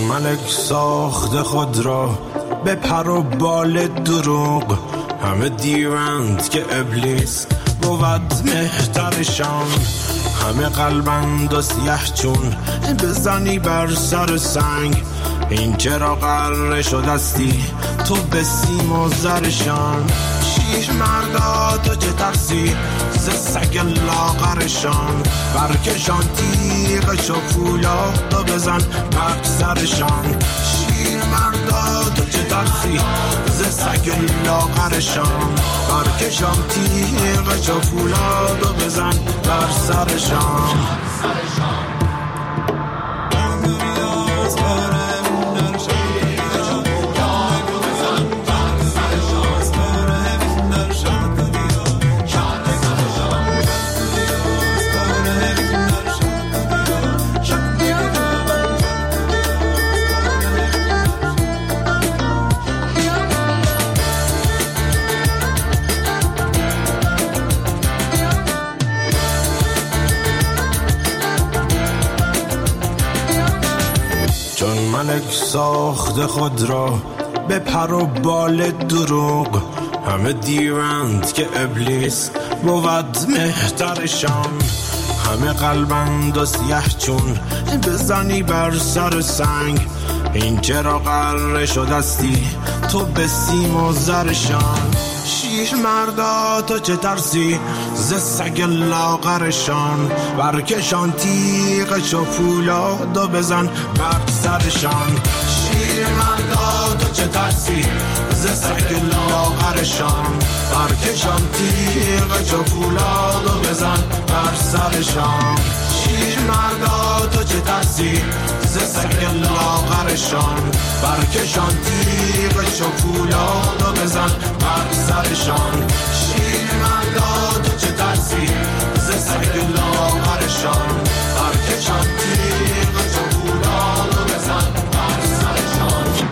ملک ساخت خود را به پر و بال دروغ، همه دیوند که ابلیس بود مهترشان. همه قلبند و سیه چون بزنی بر سر سنگ، این چرا قرار شدستی تو به سیم و زرشان. شیر مردا تو چه ترسی ز سگ لاغرشان، برکشان تیغ چو فولاد و بزن بر سرشان. شیر مردا تو چه ترسی ز سگ لاغرشان، برکشان تیغ چو فولاد و بزن بر سرشان. ملک ساخت خود را به پر و بال دروغ، همه دیوند که ابلیس بود مهترشان. همه قلبند و سیه چون بزنی بر سر سنگ، این چرا قرار شدستی تو به سیم و زرشان. شیر مردا تو چه ترسی ز سگ لاغرشان، برکشان تیغ چو فولاد و بزن بر سرشان. شیر مردا تو چه ترسی ز سگ لاغرشان، برکشان تیغ چو فولاد و بزن بر سرشان. شیر مردا تو چه ترسی ز سگ لاغرشان، برکشان تیغ چو فولاد و بزن بر سرشان. شیر مردا تو چه ترسی ز سگ لاغرشان، برکشان تیغ چو فولاد و بزن بر سرشان.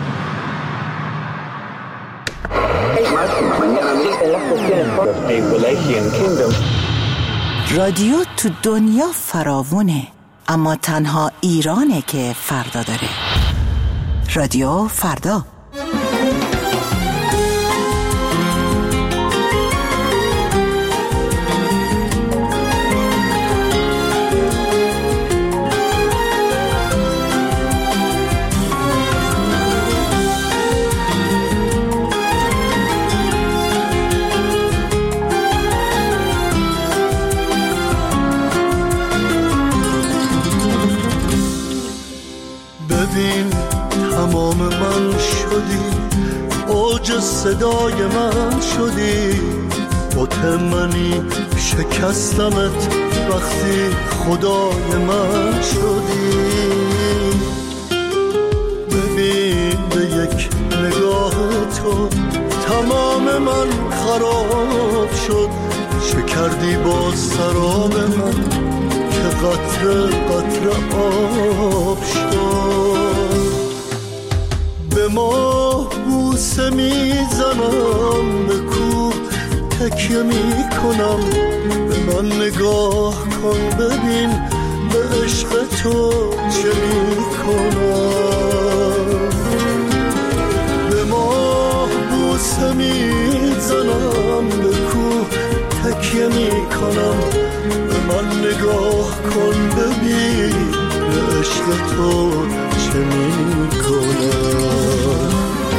رادیو تو دنیا فراوونه، اما تنها ایرانه که فردا داره. رادیو فردا. ببین تمام من شدی، اوج صدای من شدی، بت منی شکستمت وقتی خدای من شدی. ببین به یک نگاه تو تمام من خراب شد، شکردی با سراب من که قطره قطره آب شد. به ماه بوسه میزنم، به کوه تکیه میکنم، به من نگاه کن ببین به عشق تو چه میکنم. به ماه بوسه میزنم، به کوه تکیه میکنم، به من نگاه کن ببین به عشق تو چه میکنم.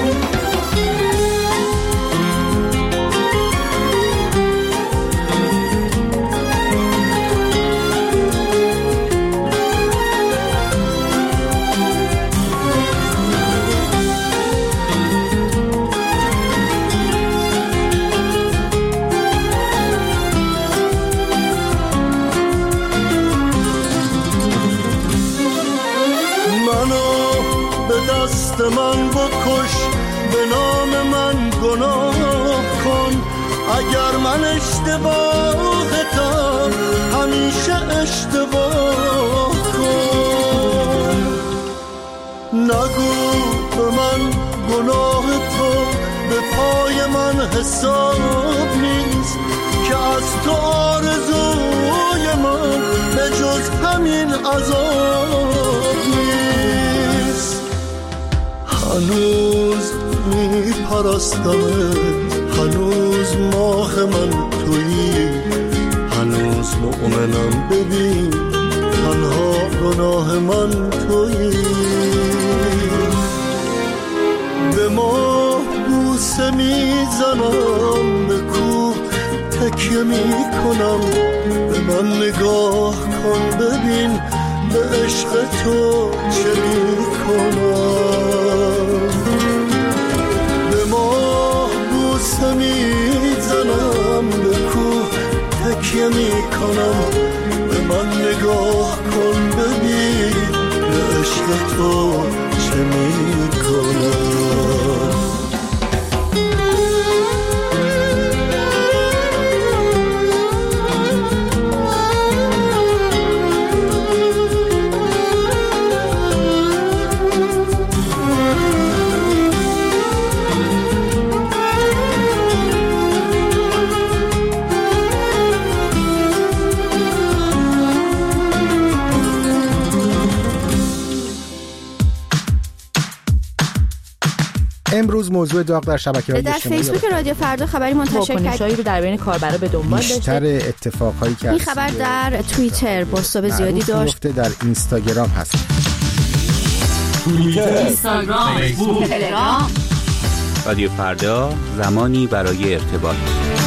من بکش، به نام من گناه کن، اگر من اشتباهتم همیشه اشتباه کن. نگو به من گناه تو به پای من حساب نیست، که از تو آرزوی من به جز همین عذاب نیست. هنوز میپرستمت، هنوز ماه من تویی، هنوز مؤمنم ببین تنها گناه من تویی. به ماه بوسه میزنم، به کوه تکیه میکنم، به من نگاه کن ببین به عشق تو چه میکنم. به ماه بوسه میزنم، به کوه تکیه میکنم، به من نگاه کن ببین به عشق تو چه میکنم. امروز موضوع داغ در شبکه‌های اجتماعی در فیسبوک رادیو فردا خبری منتشر کرد رو در بین کاربرا به دنبال داشته. بیشتر اتفاقایی که این خبر در توییتر بازتاب زیادی داشت. در اینستاگرام هست. توییتر، اینستاگرام، فیسبوک، تلگرام. رادیو فردا، زمانی برای ارتباط.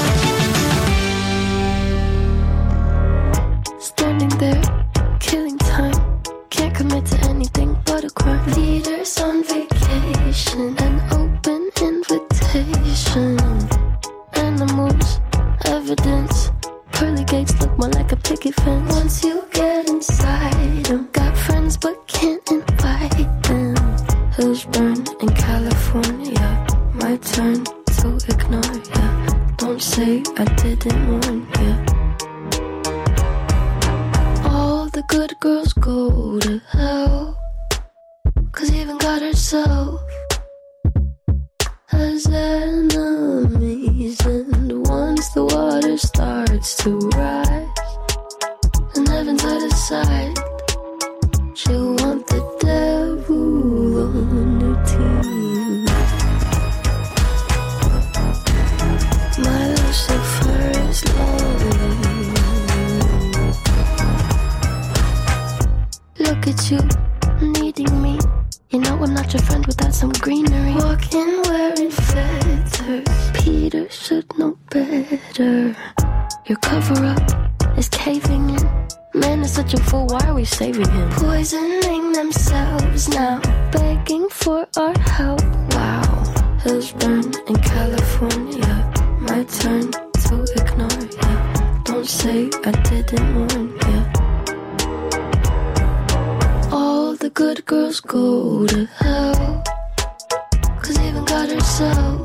Standing there, killing time, can't commit to anything but a crime. Leaders on vacation, an open invitation. Animals, evidence, pearly gates look more like a picket fence. Once you get inside them, got friends but can't invite them. Hills burn in California, my turn to ignore ya. Don't say I didn't warn ya. All the good girls go to hell, 'cause even God herself has enemies. And once the water starts to rise and heaven's out of sight, she'll want the devil on her team. My Lucifer is lonely. Look at you, needing me. You know I'm not your friend without some greenery. Walking wearing feathers, Peter should know better. Your cover-up is caving in. Man is such a fool, why are we saving him? Poisoning themselves now, begging for our help. Wow, hills burn in California, my turn to ignore ya. Don't say I didn't warn ya. All the good girls go to hell, 'cause even God herself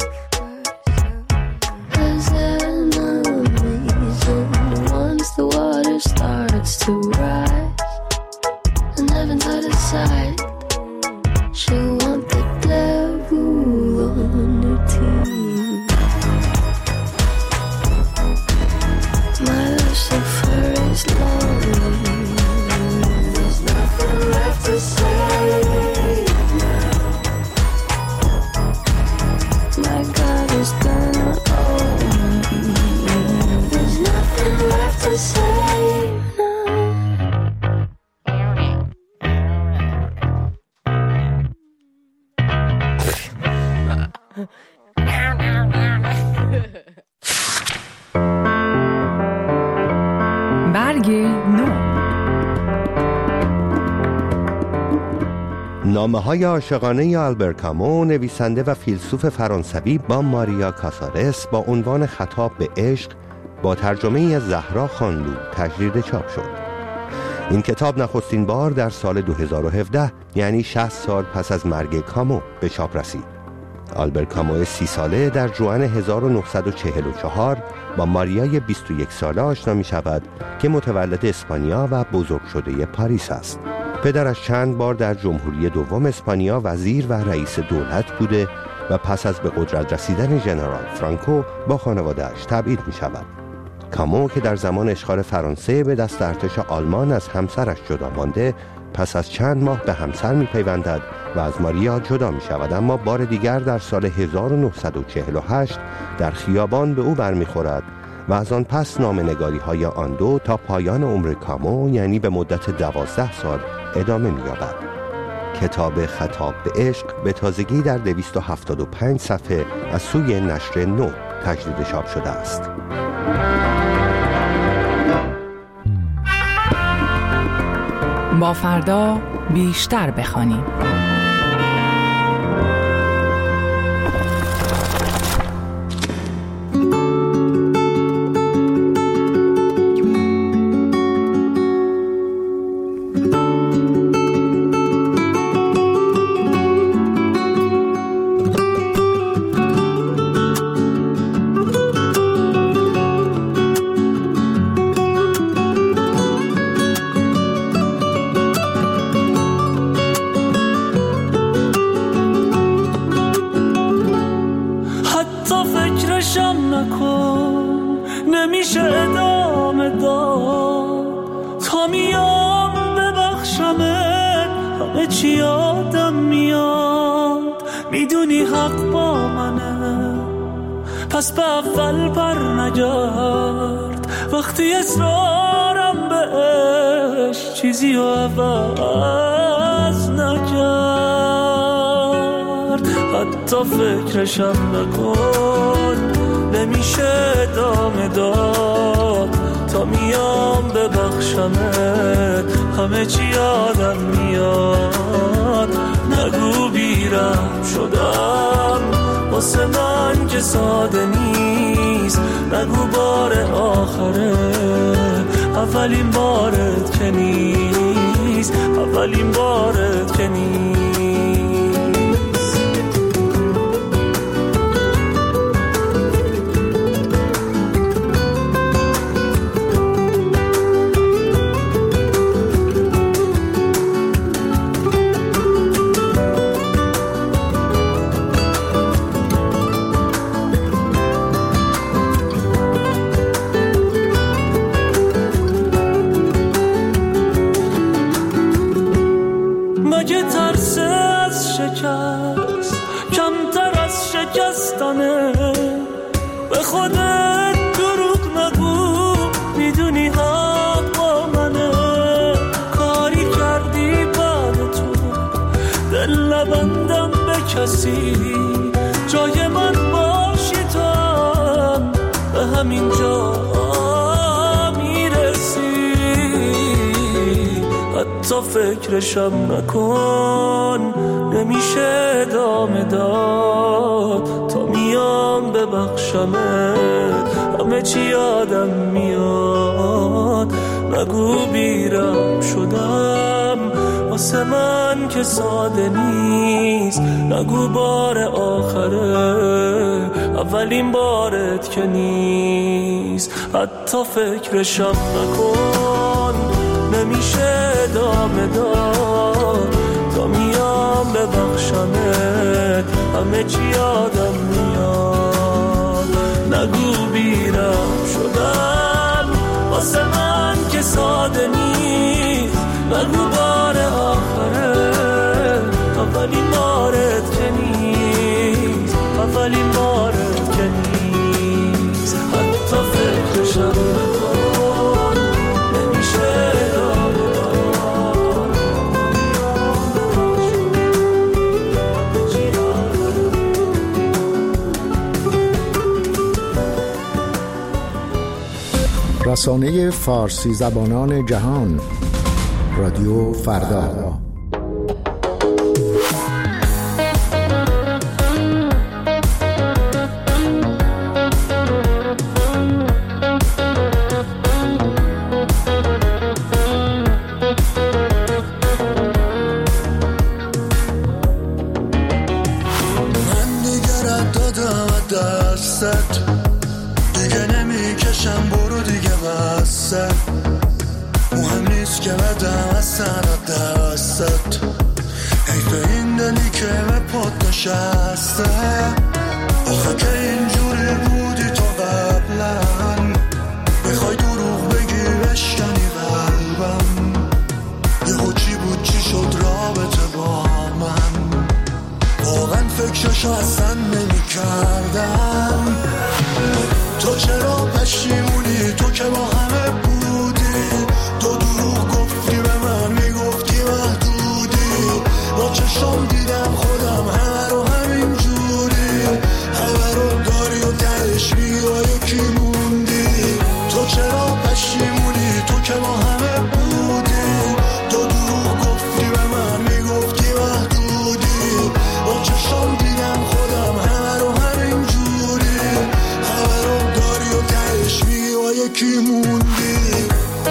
has enemies. And once the water starts to rise and heaven's out of sight, she'll want the devil on her team. My Lucifer is lonely. There's nothing left to say now. My God is gonna own me. There's nothing left to say now. برگ نو. نامه‌های عاشقانه آلبر کامو، نویسنده و فیلسوف فرانسوی با ماریا کاسارس با عنوان خطاب به عشق با ترجمه از زهرا خانلو تجدید چاپ شد. این کتاب نخستین بار در سال 2017 یعنی 60 سال پس از مرگ کامو به چاپ رسید. آلبر کامو 30 ساله در ژوئن 1944 با ماریای 21 ساله آشنا می شود که متولد اسپانیا و بزرگ شده پاریس است. پدرش چند بار در جمهوری دوم اسپانیا وزیر و رئیس دولت بوده و پس از به قدرت رسیدن ژنرال فرانکو با خانواده‌اش تبعید می شود. کامو که در زمان اشغال فرانسه به دست ارتش آلمان از همسرش جدا مانده، پس از چند ماه به همسر می‌پیوندد و از ماریا جدا می‌شود، اما بار دیگر در سال 1948 در خیابان به او برمیخورد و از آن پس نامه‌نگاری‌های آن دو تا پایان عمر کامو، یعنی به مدت 12 سال ادامه می‌یابد. کتاب خطاب به عشق به تازگی در 275 صفحه از سوی نشر نو تجدید چاپ شده است. با فردا بیشتر بخوانیم. نمیشه ادامه داد تا میام ببخشمت، همه چی یادم میاد، میدونی حق با منه، پس به اول بر نگرد، وقتی اصرارم بهش چیزی رو عوض نکرد، حتی فکرشم نکن، نمیشه ادامه داد تا میام ببخشمت، همه چی یادم میاد، نگو بیرم شدم واسه من که ساده نیست، نگو بار آخره اولین بارت که نیست، اولین بارت که نیست. مگه ترس از شکست کمتر از شکستنه؟ به خودت دروغ نگو، میدونی حق با منه، کاری کردی بعد تو دل نبندم به کسی، جای من باشی تو هم به همین جا حتی فکرشم نکن، نمیشه ادامه داد تا میام ببخشمت، همه چی یادم میاد، نگو بیرم شدم واسه من که ساده نیست، نگو بار آخره اولین بارت که نیست، حتی فکرشم نکن، نمیشه ادامه داد تا میام ببخشمت، همه چی یادم میاد، نگو بیرم شدم واسه من که ساده نیست، نگو بار آخره اولین بارت که نیست، اولین بارت که نیست، حتی فکرشم نکن، نمیشه رسانه فارسی زبانان جهان، رادیو فردا. من دیگر دادم دستت، دیگه نمیکشم برو دیگه بسته، مهم نیست که بدم از سرت دستت، حیف این دلی که به پات نشسته، آخه که اینجوری بودی تو قبلا، بخوای دروغ بگی بشکنی قلبم، یهو چی بود یکی موندی.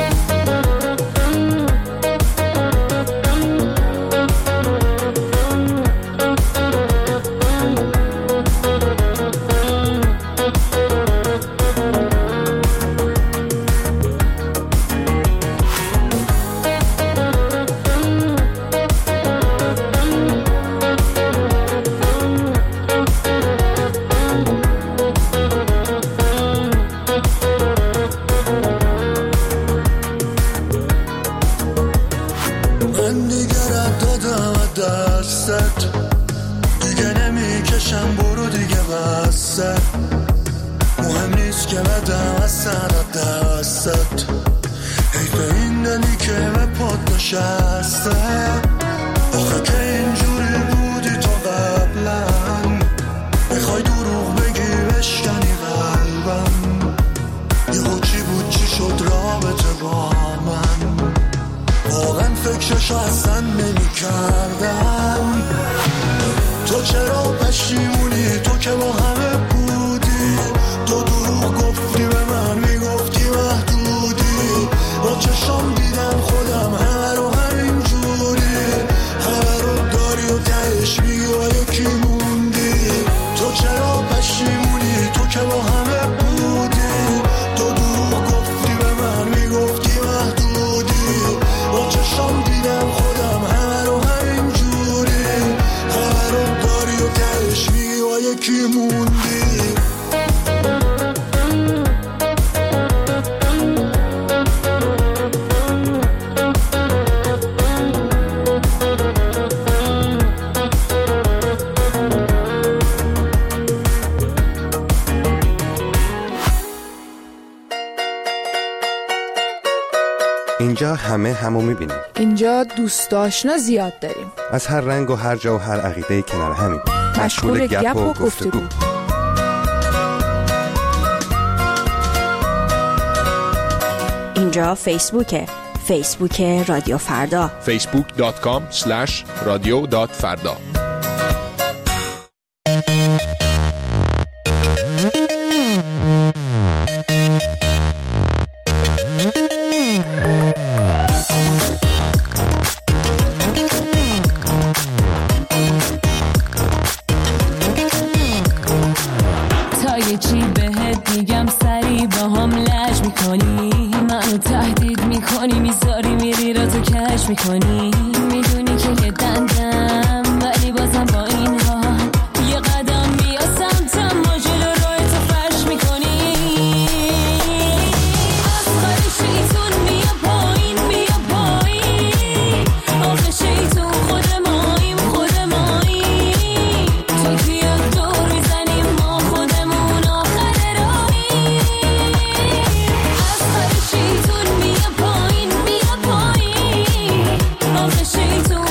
مهم نیست که بدم از سرت دستت، حیف این دلی که به پات نشسته. آخه که اینجوری بودی تو قبلا، میخوای دروغ بگی بشکنی قلبم. یهو چی بود چی شد رابطه با من، واقعا فکرشو اصلا نمی کردم. تو چرا پشیمونی؟ تو که با همه بودی، تو دروغ گفتی به من، میگفتی محدودی. با چشم دیدم خودم همه رو همین جوری، همه رو داری و تهش میگی و یکی موندی. تو چرا پشیمونی؟ تو که با همه بودی، تو دروغ گفتی به من، میگفتی محدودی. با چشم دیدم خودم همه رو همین جوری، همه رو داری و تهش میگی و یکی موندی. اینجا همه همو میبینیم. اینجا دوست آشنا زیاد داریم، از هر رنگ و هر جا و هر عقیده کنار همیم، مشغول گپ و گفتگو. اینجا فیسبوکه، فیسبوک رادیو فردا، facebook.com/radio.farda. میکنی میدونی که یه دندم، ولی بازم با این حال یه قدم بیا سمتم، ما جلو روی تو فرش میکنی. از خالی شیطون بیا پایین، بیا پایین. آخه شیطون خود ماییم، خود ماییم. تو کیا دور میزنیم، ما خودمون آخر راهیم. از خالی شیطون بیا پایین، بیا پایین. آخه شیطون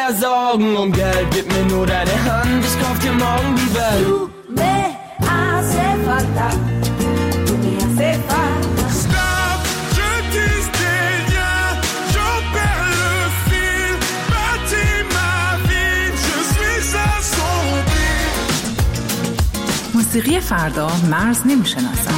deiner Sorgen und Geld, gib mir nur deine Hand, ich kauf dir morgen die Welt. Du me hace falta, du me hace falta. Stop, je dis rien, j'en perds le fil, bâtis ma vie, je suis assombri. موسیقی فردا مرز نمیشناسد.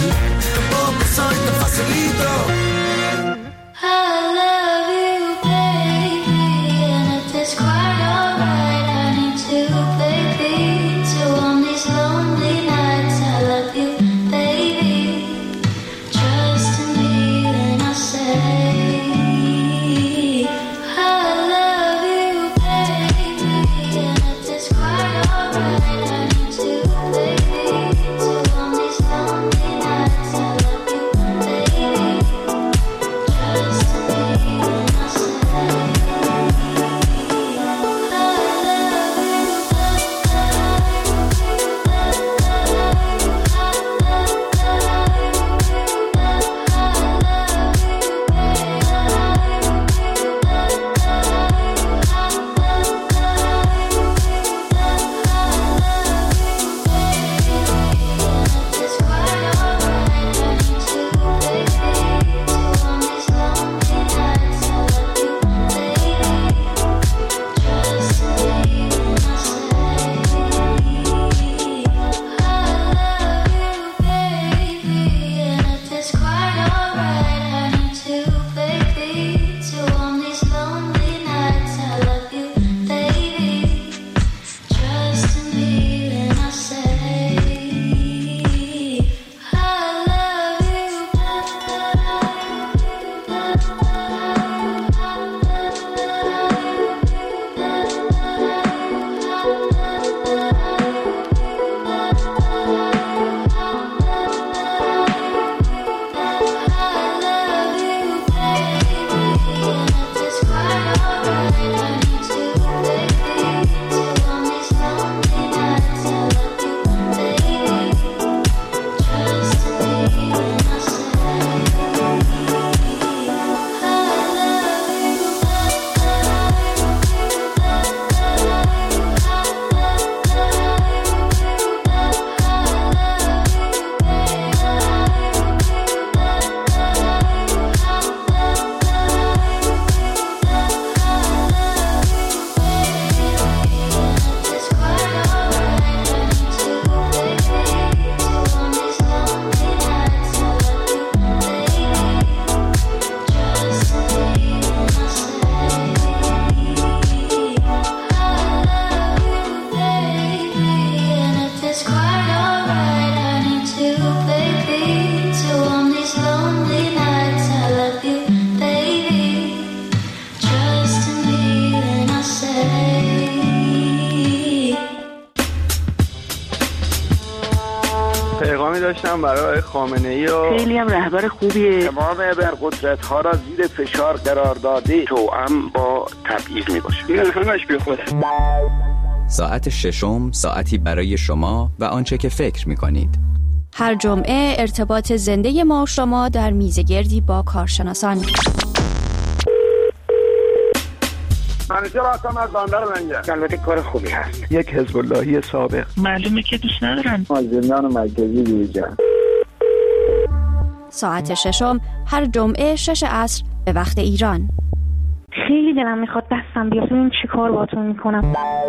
داشتم برای خامنه‌ای و خیلی هم رهبر خوبیه. تمام ابرقدرت‌ها را زیر فشار قرار داده، توأم با تبعیض میباشه. این همش بیخوده. ساعت ششم، ساعتی برای شما و آنچه که فکر می‌کنید. هر جمعه ارتباط زنده ما و شما در میزگردی با کارشناسان. منیجر هستم از بندر لنگر. البته کار خوبی هست. یک حزب اللهی سابق. معلومه که دوست ندارن. زندان مرکزی بیرجان. ساعت ششم هر جمعه 6 عصر به وقت ایران. خیلی دلم میخواد دستم بیاد ببینم چی کار باهاتون میکنم.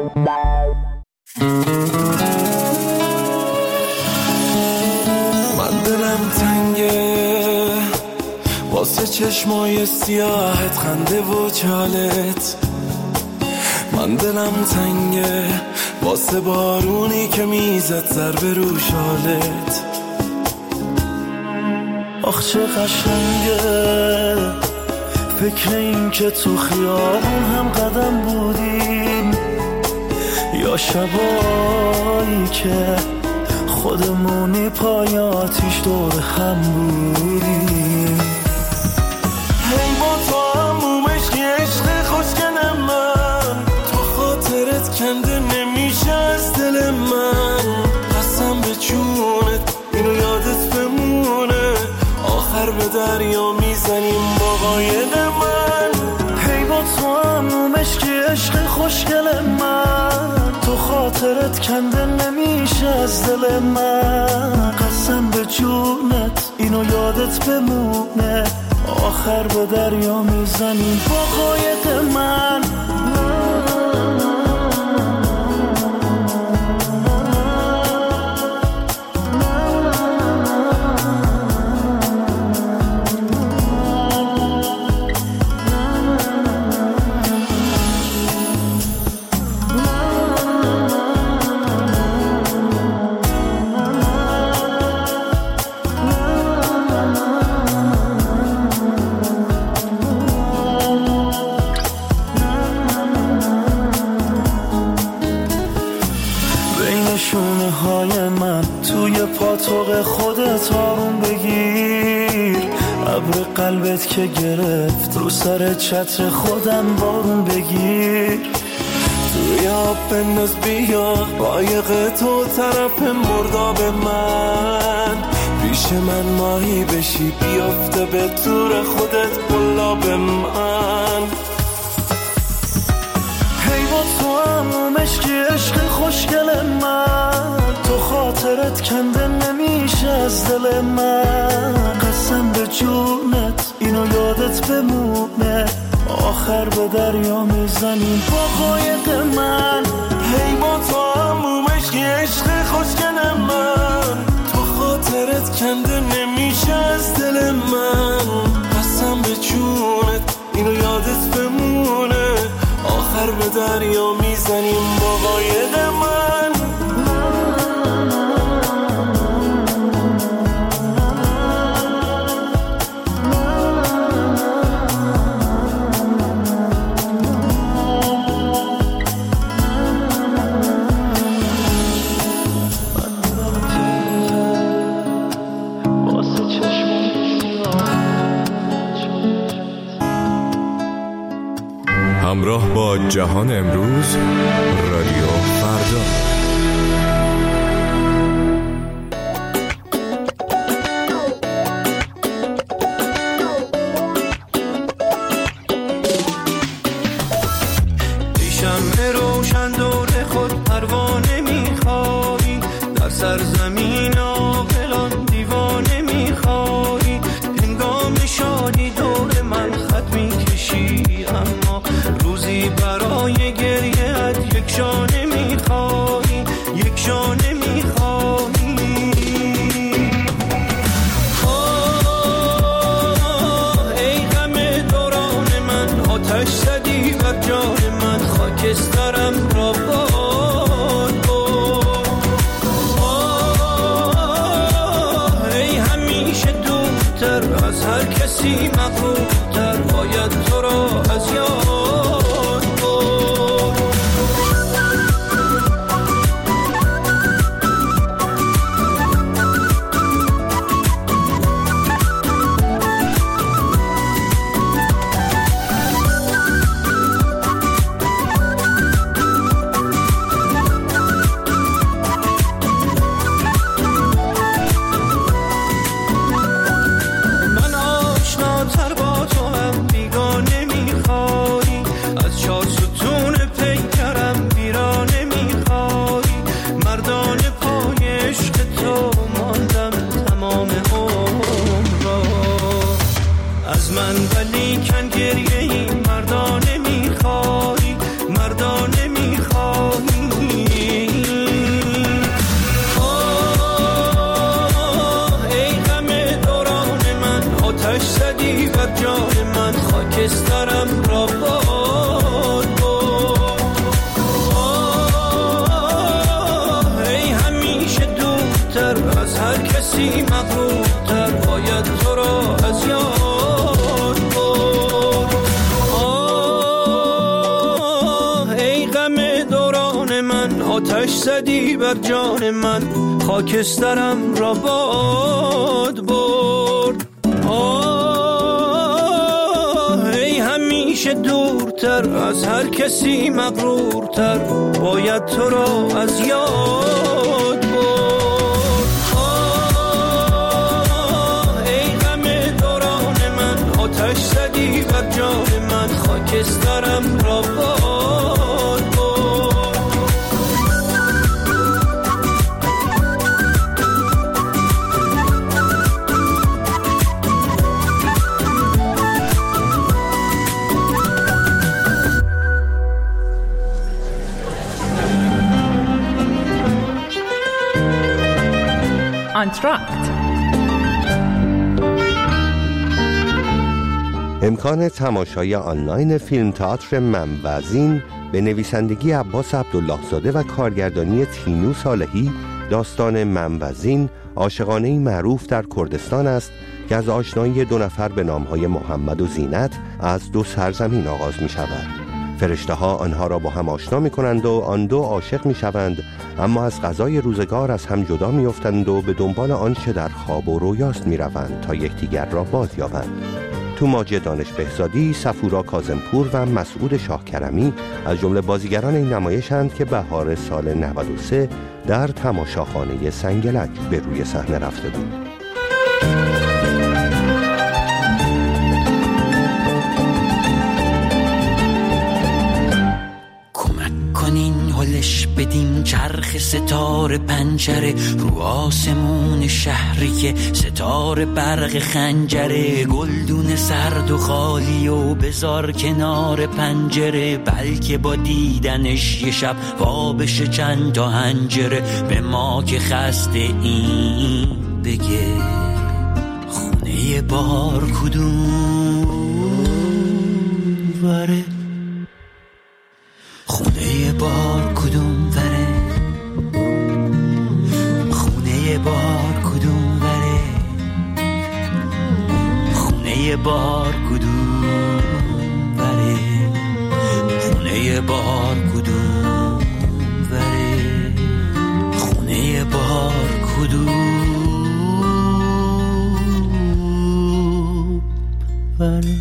من دلم تنگه واسه چشمای سیاهت، خنده و چالت. من دلم تنگه واسه بارونی که میزد ضربه رو شالت. آخ چه قشنگه فکر این که تو خیابون هم قدم بودیم، یا شبایی که خودمونی پای آتیش دور هم بودیم. هی با تو همومش که عشق خوشگل من، تو خاطرت کنده نمیشه از دل من. قسم به جونت اینو یادت بمونه، آخر به دریا میزنیم با قایق من. هی با تو همومش که عشق خاطرت کنده نمیشه از دل من. قسم به جونت اینو یادت بمونه، آخر به دریا میزنیم با قایق من. پاتوق خودت آروم بگیر، ابر قلبت که گرفت رو سر چتر خودم بارون بگیر. توی آب بنداز بیا قایق تو طرف مرداب من، پیش من ماهی بشی بیافته به طور خودت قلاب من. هی با تو هم عشقی عشق خوشگل من، تو خاطرت کنده نمیشه از دل من. قسم به جونت اینو یادت بمونه، آخر به دریا میزنیم با قایق من. هی با تو هم عشقی عشق خوشگل من، تو خاطرت کنده نمیشه از دل من. قسم به جونت اینو یادت بمونه، آخر به دریا میزنیم با قایق من. همراه با جهان امروز، رادیو فردا. ای شمع روشن دور خود پروانه میخوایی، در سرزمین عاقلان دیوانه میخوایی. هنگام شادی دور من خط میکشی، اما روزی برای گریه‌ات یک شانه میخوایی، یک شانه میخوایی. ای غم دوران من، آتش زدی بر جان من، خاکسترم را باد برد. ای همیشه دورتر از هر کسی مغرورتر، باید تو را از یاد خاکسترم را باد برد. ای همیشه دورتر از هر کسی مغرورتر، باید تو را از یاد برد. ای غم دوران من، آتش زدی بر جان من، خاکسترم را باد برد. همیشه دورتر از هر کسی مغرورتر، باید تو را از یاد برد. ای غم دوران من، آتش زدی بر جان من، خاکسترم را باد برد. آنتراکت. امکان تماشای آنلاین فیلم تئاتر من و زین به نویسندگی عباس عبدالله زاده و کارگردانی تینو صالحی داستان من و زین عاشقانه‌ای معروف در کردستان است که از آشنایی دو نفر به نامهای محمد و زینت از دو سرزمین آغاز می شود. فرشته ها آنها را با هم آشنا می کنند و آن دو عاشق می شوند، اما از قضای روزگار از هم جدا می افتند و به دنبال آنچه در خواب و رویاست می روند تا یکدیگر را باز یابند. توماج دانش بهزادی، صفورا کاظمپور و مسعود شاه کرمی از جمله بازیگران این نمایشند که بهار سال 93 در تماشاخانه سنگلج به روی صحنه رفته بود. هلش بدیم چرخ ستاره پنجره رو آسمون شهری که ستاره برق خنجره، گلدون سرد و خالی و بذار کنار پنجره، بلکه با دیدنش یه شب وا بشه چند تا هنجره. به ما که خسته این بگه خونه بار کدوم وره، خونه بار کدوم وره، خونه بار کدوم وره، خونه بار کدوم وره، خونه بار کدوم وره، خونه بار کدوم وره.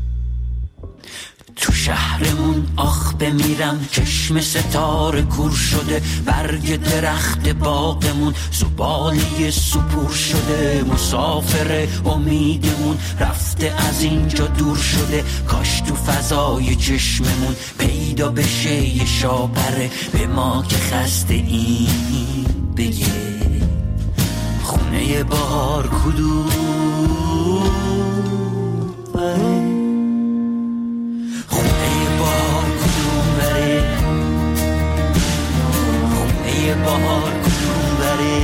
تو شهرمون آخ بمیرم، چشم ستاره کور شده، برگ درخت باغمون زباله سپور شده، مسافر امیدمون رفته از اینجا دور شده، کاش تو فضای چشممون پیدا بشه یه شاپره. به ما که خسته این بگه خونه بار کدوم وره، بهار کدوم بره،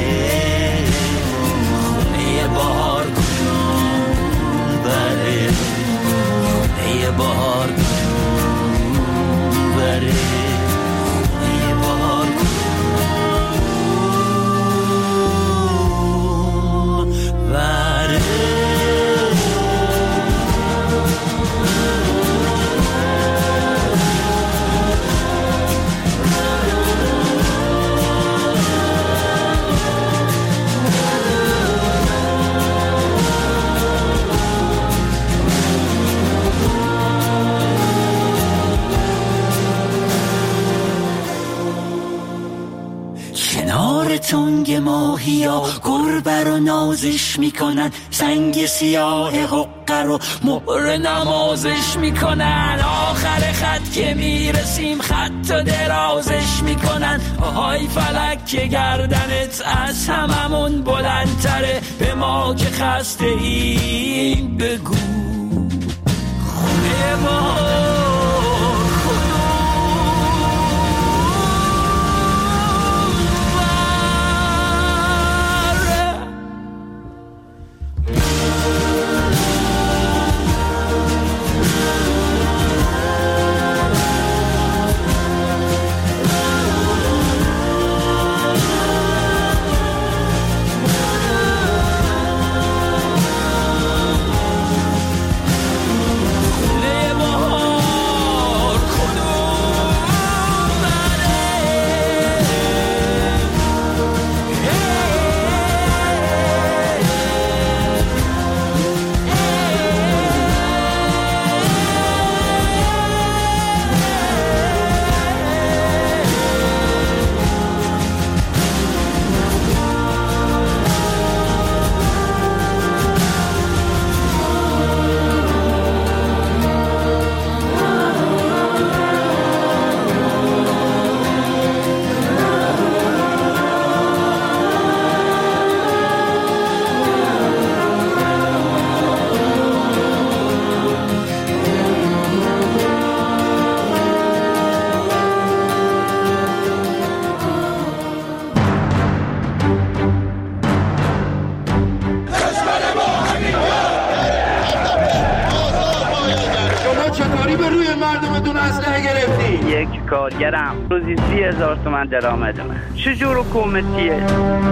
خونه بهار کدوم بره، خونه بهار کدوم بره، خونه بهار کدوم بره. تنگ ماهیا گربه رو نازش میکنن، سنگ سیاه حقه رو مهر نمازش میکنن، آخر خط که میرسیم خط و درازش میکنن، آهای فلک که گردنت از هممون بلندتره. به ما که خسته این بگو خونه ما خونه بهار داری به روی مردمتون اسلحه گرفتی؟ یک کارگرم روزی 30,000 تومان درآمدمه. چجور حکومتیه؟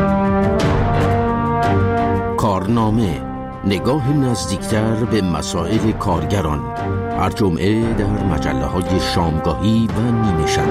کارنامه، نگاه نزدیکتر به مسائل کارگران، هر جمعه در مجله‌های شامگاهی و نیمه شب.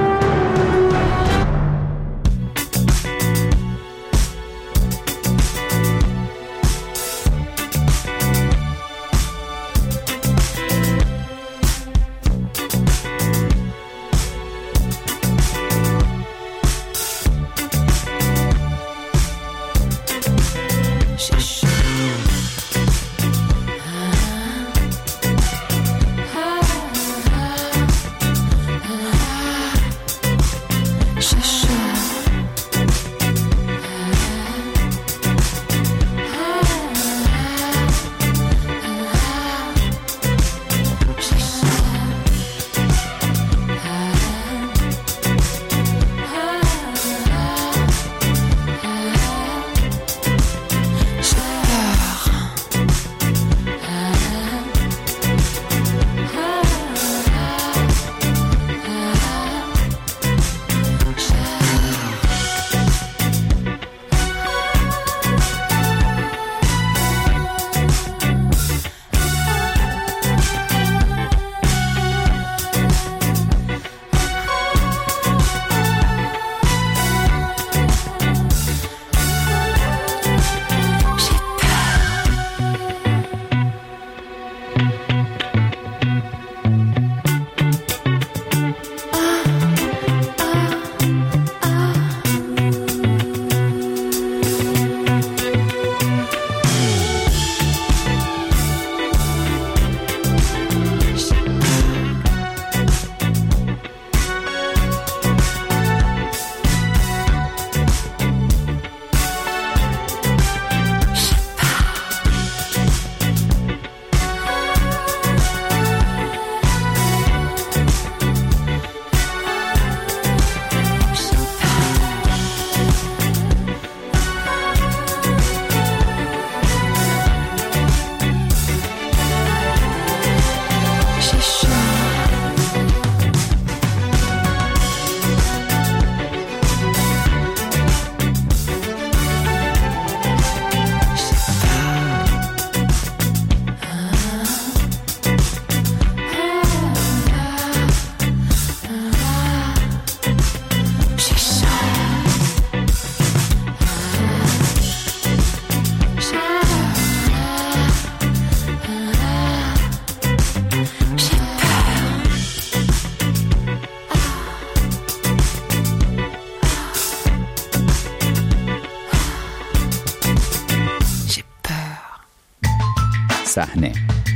صحنه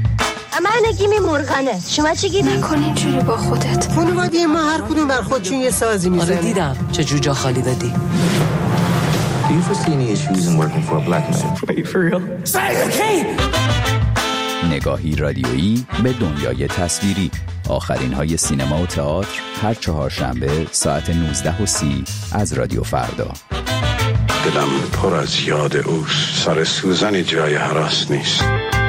من نگیم مرغنه. شما چی گیر نکن اینجوری با خودت. خانواده ما هر کدوم بر خودشون یه سازی میزنه. آره دیدم چه جوجا خالی دادی. Do you foresee any issues in working for a black man? Are you for real? نگاهی رادیویی به دنیای تصویری. آخرین های سینما و تئاتر هر چهارشنبه ساعت 19:30 از رادیو فردا. دلم پر از یاد اوست. سر سوزنی جای هراس نیست.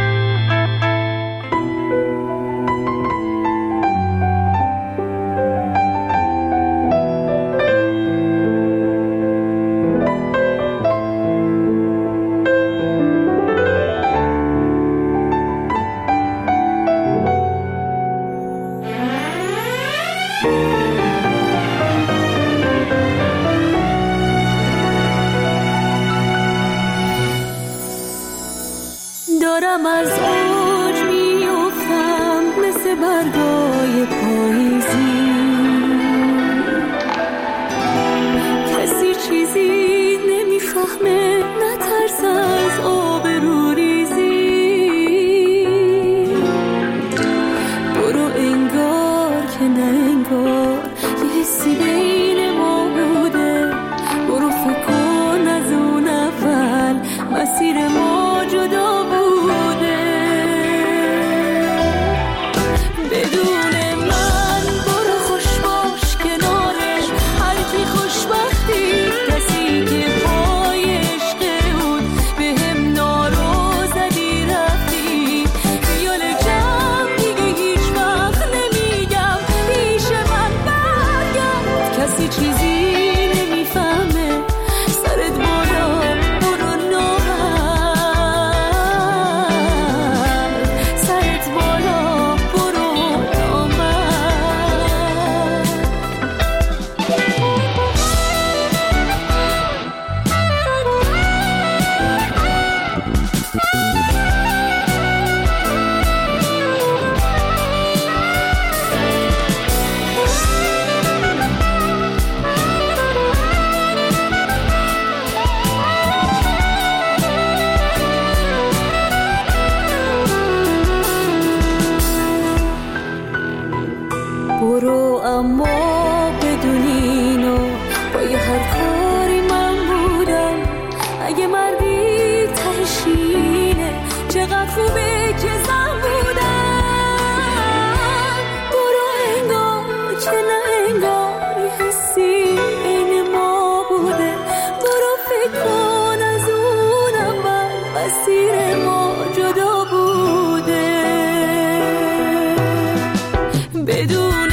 دارم از اوج میافتم مثل برگای پاییزی، کسی چیزی نمیفهمه، نترس از آبرو ریزی. برو انگار که نه انگار یه حسی بین ما بوده، برو فکر کن از اون اول مسیر ما جدا نمی برو اما بدون اینو پای هر کاری من بودم. اگه مردی تهشینه چقدر خوبه که زن بودم. برو انگار که نه انگار یه حسی این ما بوده. برو فکر کن از اون اول مسیر ما جدا بوده. بدون